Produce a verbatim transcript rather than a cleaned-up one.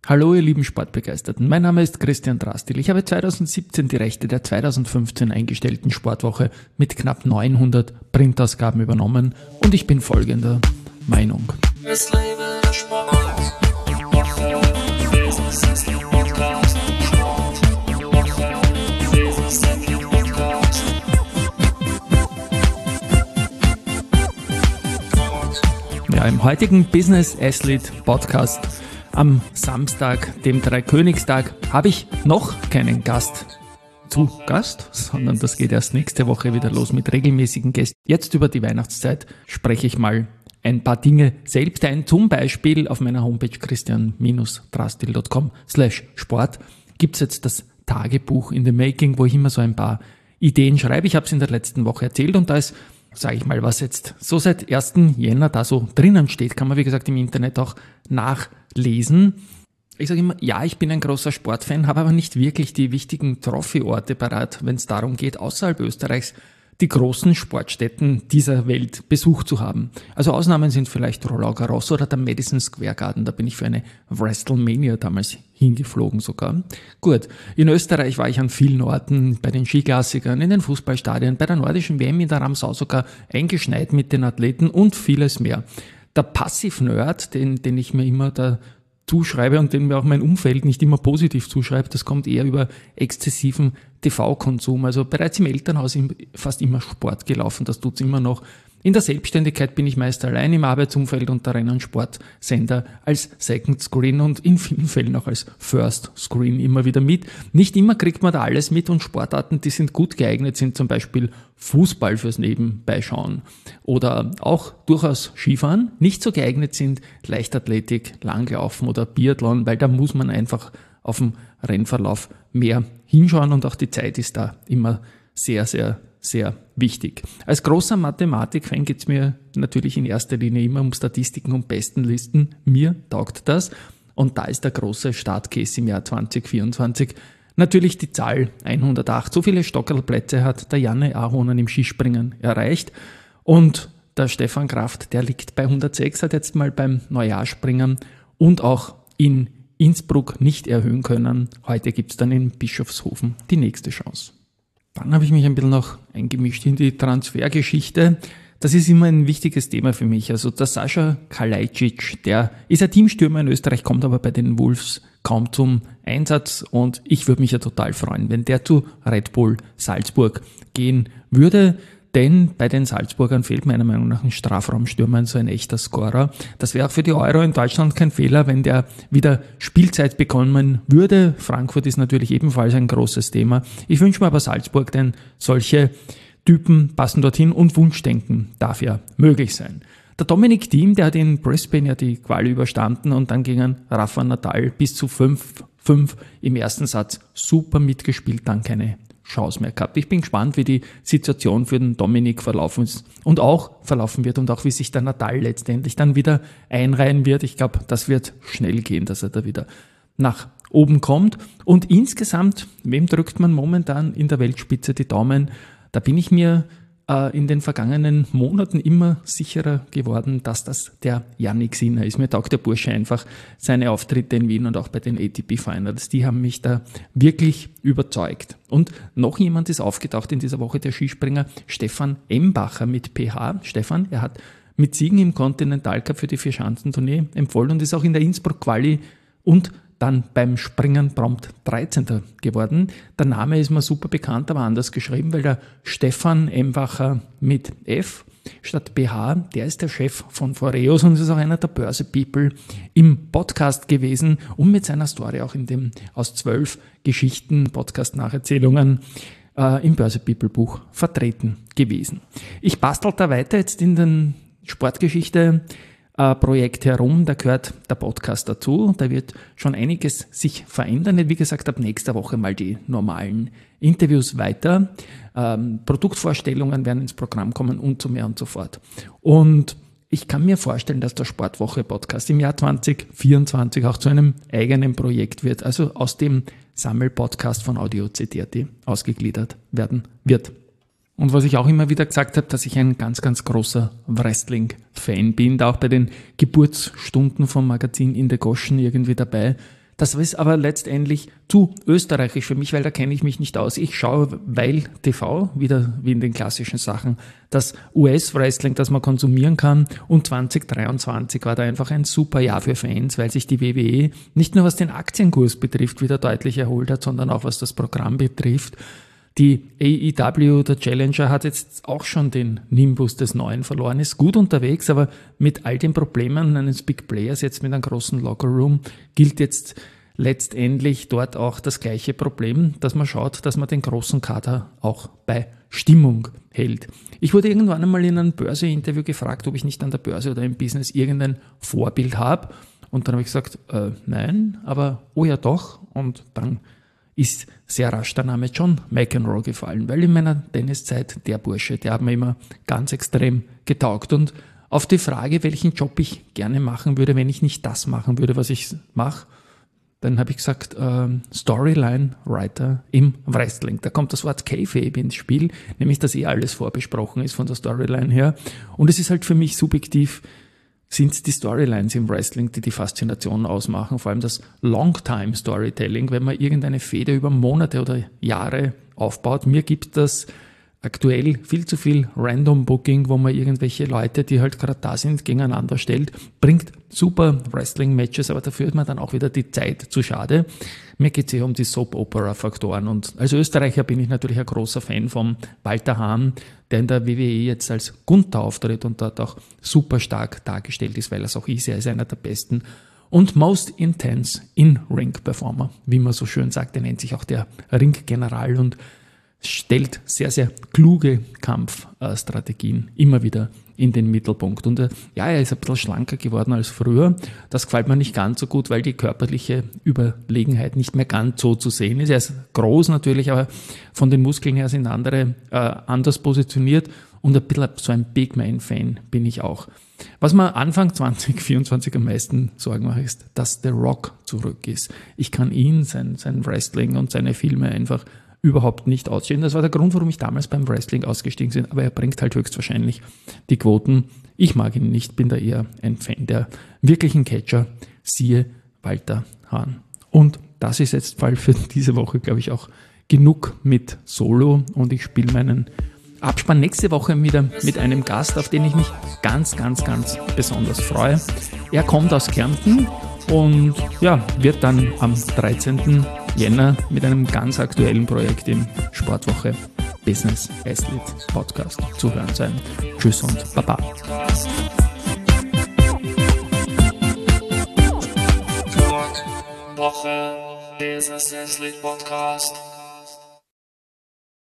Hallo ihr lieben Sportbegeisterten, mein Name ist Christian Drastil. Ich habe zweitausendsiebzehn die Rechte der zweitausendfünfzehn eingestellten Sportwoche mit knapp neunhundert Printausgaben übernommen und ich bin folgender Meinung. Es lebe der Sport. Ja, im heutigen Business Athlete Podcast am Samstag, dem Dreikönigstag, habe ich noch keinen Gast zu Gast, sondern das geht erst nächste Woche wieder los mit regelmäßigen Gästen. Jetzt über die Weihnachtszeit spreche ich mal ein paar Dinge selbst ein. Zum Beispiel auf meiner Homepage christian drastil punkt com slash sport gibt es jetzt das Tagebuch in the Making, wo ich immer so ein paar Ideen schreibe. Ich habe es in der letzten Woche erzählt und da ist, sage ich mal, was jetzt so seit ersten Jänner da so drinnen steht, kann man wie gesagt im Internet auch nachlesen. Ich sage immer, ja, ich bin ein großer Sportfan, habe aber nicht wirklich die wichtigen Trophy-Orte parat, wenn es darum geht, außerhalb Österreichs die großen Sportstätten dieser Welt besucht zu haben. Also Ausnahmen sind vielleicht Roland Garros oder der Madison Square Garden, da bin ich für eine WrestleMania damals hingeflogen sogar. Gut, in Österreich war ich an vielen Orten, bei den Skiklassikern, in den Fußballstadien, bei der nordischen W M in der Ramsau sogar eingeschneit mit den Athleten und vieles mehr. Der Passiv-Nerd, den, den ich mir immer da zuschreibe und den mir auch mein Umfeld nicht immer positiv zuschreibt, das kommt eher über exzessiven T V-Konsum. Also bereits im Elternhaus fast immer Sport gelaufen, das tut's immer noch. In der Selbstständigkeit bin ich meist allein im Arbeitsumfeld und da rennen Sportsender als Second Screen und in vielen Fällen auch als First Screen immer wieder mit. Nicht immer kriegt man da alles mit und Sportarten, die sind gut geeignet, sind zum Beispiel Fußball fürs Nebenbeischauen oder auch durchaus Skifahren. Nicht so geeignet sind Leichtathletik, Langlaufen oder Biathlon, weil da muss man einfach auf dem Rennverlauf mehr hinschauen und auch die Zeit ist da immer sehr, sehr sehr wichtig. Als großer Mathematik-Fan geht es mir natürlich in erster Linie immer um Statistiken und Bestenlisten. Mir taugt das. Und da ist der große Startcase im Jahr zwanzig vierundzwanzig natürlich die Zahl hundertacht. So viele Stockerlplätze hat der Janne Ahonen im Skispringen erreicht. Und der Stefan Kraft, der liegt bei hundertsechs, hat jetzt mal beim Neujahrspringen und auch in Innsbruck nicht erhöhen können. Heute gibt es dann in Bischofshofen die nächste Chance. Dann habe ich mich ein bisschen noch eingemischt in die Transfergeschichte. Das ist immer ein wichtiges Thema für mich. Also der Sascha Kalajdzic, der ist ein Teamstürmer in Österreich, kommt aber bei den Wolves kaum zum Einsatz und ich würde mich ja total freuen, wenn der zu Red Bull Salzburg gehen würde. Denn bei den Salzburgern fehlt meiner Meinung nach ein Strafraumstürmer, so ein echter Scorer. Das wäre auch für die Euro in Deutschland kein Fehler, wenn der wieder Spielzeit bekommen würde. Frankfurt ist natürlich ebenfalls ein großes Thema. Ich wünsche mir aber Salzburg, denn solche Typen passen dorthin und Wunschdenken darf ja möglich sein. Der Dominic Thiem, der hat in Brisbane ja die Quali überstanden und dann gegen Rafa Nadal bis zu fünf fünf im ersten Satz super mitgespielt, dann keine Chance mehr gehabt. Ich bin gespannt, wie die Situation für den Dominik verlaufen ist und auch verlaufen wird und auch wie sich der Nadal letztendlich dann wieder einreihen wird. Ich glaube, das wird schnell gehen, dass er da wieder nach oben kommt. Und insgesamt, wem drückt man momentan in der Weltspitze die Daumen? Da bin ich mir äh, in den vergangenen Monaten immer sicherer geworden, dass das der Jannik Sinner ist. Mir taugt der Bursche einfach, seine Auftritte in Wien und auch bei den A T P Finals, die haben mich da wirklich überzeugt. Und noch jemand ist aufgetaucht in dieser Woche, der Skispringer Stefan Embacher mit P H. Stefan, er hat mit Siegen im Continental Cup für die Vierschanzentournee empfohlen und ist auch in der Innsbruck-Quali und dann beim Springen prompt dreizehnter geworden. Der Name ist mir super bekannt, aber anders geschrieben, weil der Stefan Embacher mit F statt B H, der ist der Chef von Foreos und ist auch einer der Börse-People im Podcast gewesen und mit seiner Story auch in dem aus zwölf Geschichten, Podcast-Nacherzählungen äh, im Börse-People-Buch vertreten gewesen. Ich bastel da weiter jetzt in den Sportgeschichte Projekt herum, da gehört der Podcast dazu, da wird schon einiges sich verändern. Wie gesagt, ab nächster Woche mal die normalen Interviews weiter, ähm, Produktvorstellungen werden ins Programm kommen und so mehr und so fort. Und ich kann mir vorstellen, dass der Sportwoche-Podcast im Jahr zwanzig vierundzwanzig auch zu einem eigenen Projekt wird, also aus dem Sammelpodcast von Audio C D punkt A T ausgegliedert werden wird. Und was ich auch immer wieder gesagt habe, dass ich ein ganz, ganz großer Wrestling-Fan bin, da auch bei den Geburtsstunden vom Magazin In the Goschen irgendwie dabei. Das ist aber letztendlich zu österreichisch für mich, weil da kenne ich mich nicht aus. Ich schaue, weil T V, wieder wie in den klassischen Sachen, das U S-Wrestling, das man konsumieren kann. Und zwanzig dreiundzwanzig war da einfach ein super Jahr für Fans, weil sich die W W E nicht nur was den Aktienkurs betrifft wieder deutlich erholt hat, sondern auch was das Programm betrifft. Die A E W, der Challenger, hat jetzt auch schon den Nimbus des Neuen verloren, ist gut unterwegs, aber mit all den Problemen eines Big Players, jetzt mit einem großen Lockerroom, gilt jetzt letztendlich dort auch das gleiche Problem, dass man schaut, dass man den großen Kader auch bei Stimmung hält. Ich wurde irgendwann einmal in einem Börse-Interview gefragt, ob ich nicht an der Börse oder im Business irgendein Vorbild habe. Und dann habe ich gesagt, äh, nein, aber oh ja doch. Und dann ist sehr rasch der Name John McEnroe gefallen, weil in meiner Tenniszeit der Bursche, der hat mir immer ganz extrem getaugt. Und auf die Frage, welchen Job ich gerne machen würde, wenn ich nicht das machen würde, was ich mache, dann habe ich gesagt, äh, Storyline-Writer im Wrestling. Da kommt das Wort Kayfabe ins Spiel, nämlich dass eh alles vorbesprochen ist von der Storyline her. Und es ist halt für mich subjektiv, sind es die Storylines im Wrestling, die die Faszination ausmachen, vor allem das Long-Time-Storytelling, wenn man irgendeine Fehde über Monate oder Jahre aufbaut. Mir gibt das aktuell viel zu viel Random Booking, wo man irgendwelche Leute, die halt gerade da sind, gegeneinander stellt, bringt super Wrestling-Matches, aber dafür ist mir dann auch wieder die Zeit zu schade. Mir geht es eher um die Soap-Opera-Faktoren und als Österreicher bin ich natürlich ein großer Fan von Walter Hahn, der in der W W E jetzt als Gunther auftritt und dort auch super stark dargestellt ist, weil er es auch ist. Er ist einer der besten und most intense In-Ring-Performer, wie man so schön sagt. Er nennt sich auch der Ring-General und stellt sehr, sehr kluge Kampfstrategien immer wieder in den Mittelpunkt. Und äh, ja, er ist ein bisschen schlanker geworden als früher. Das gefällt mir nicht ganz so gut, weil die körperliche Überlegenheit nicht mehr ganz so zu sehen ist. Er ist groß natürlich, aber von den Muskeln her sind andere äh, anders positioniert. Und ein bisschen so ein Big Man-Fan bin ich auch. Was mir Anfang zwanzig vierundzwanzig am meisten Sorgen macht, ist, dass The Rock zurück ist. Ich kann ihn, sein, sein Wrestling und seine Filme einfach überhaupt nicht ausstehen. Das war der Grund, warum ich damals beim Wrestling ausgestiegen bin, aber er bringt halt höchstwahrscheinlich die Quoten. Ich mag ihn nicht, bin da eher ein Fan der wirklichen Catcher, siehe Walter Hahn. Und das ist jetzt Fall für diese Woche, glaube ich, auch genug mit Solo und ich spiele meinen Abspann nächste Woche wieder mit einem Gast, auf den ich mich ganz, ganz, ganz besonders freue. Er kommt aus Kärnten und ja, wird dann am dreizehnten Jänner mit einem ganz aktuellen Projekt im Sportwoche Business Athlete Podcast zu hören sein. Tschüss und Baba. Woche Business Athlete Podcast.